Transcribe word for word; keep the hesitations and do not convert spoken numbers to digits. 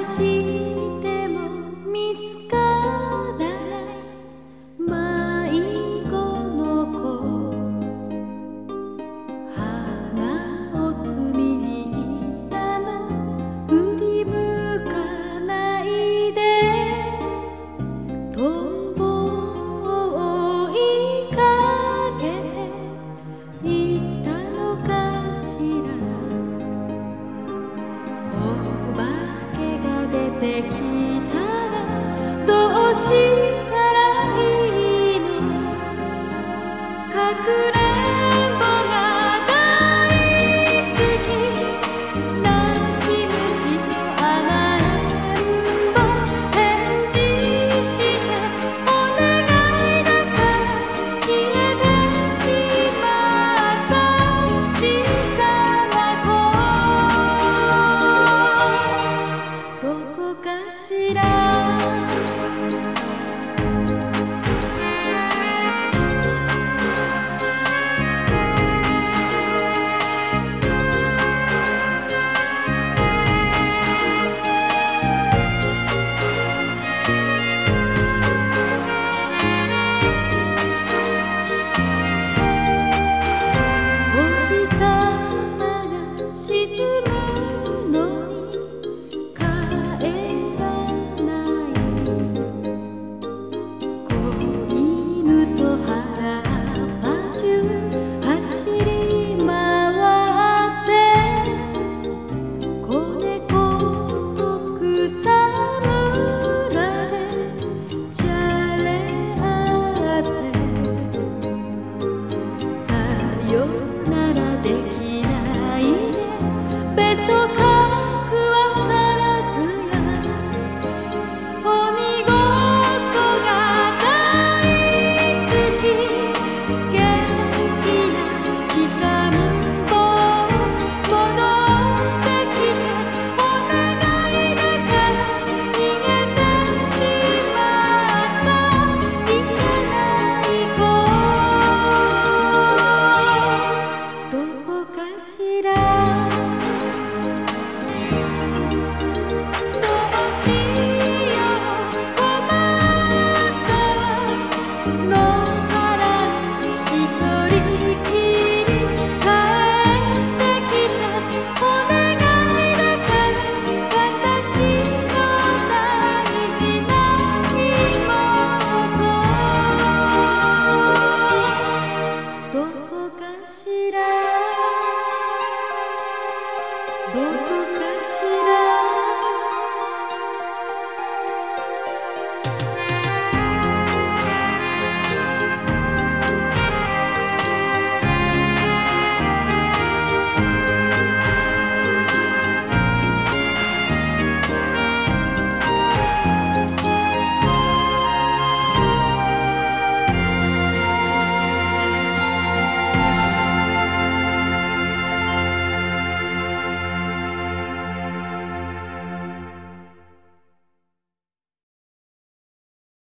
しても見つからない迷子の子、花を摘みに行ったの振り向かないで、トンボを追いかけていったのかしら。お化けが出てきたらどうしたらいいの。かくれんぼが大好き、泣き虫と甘えんぼ、返事してお願いだから消えてしまった小さな子、どこかしら。沈むのに帰らない子犬と原っぱ中走り回って子猫と草むらでじゃれ合ってさよならできないべそかくわからずや鬼ごっこが大好き、元気なきかんぼ戻ってきてお願いだから逃げてしまったいけない子、どこかしら。どこかしら。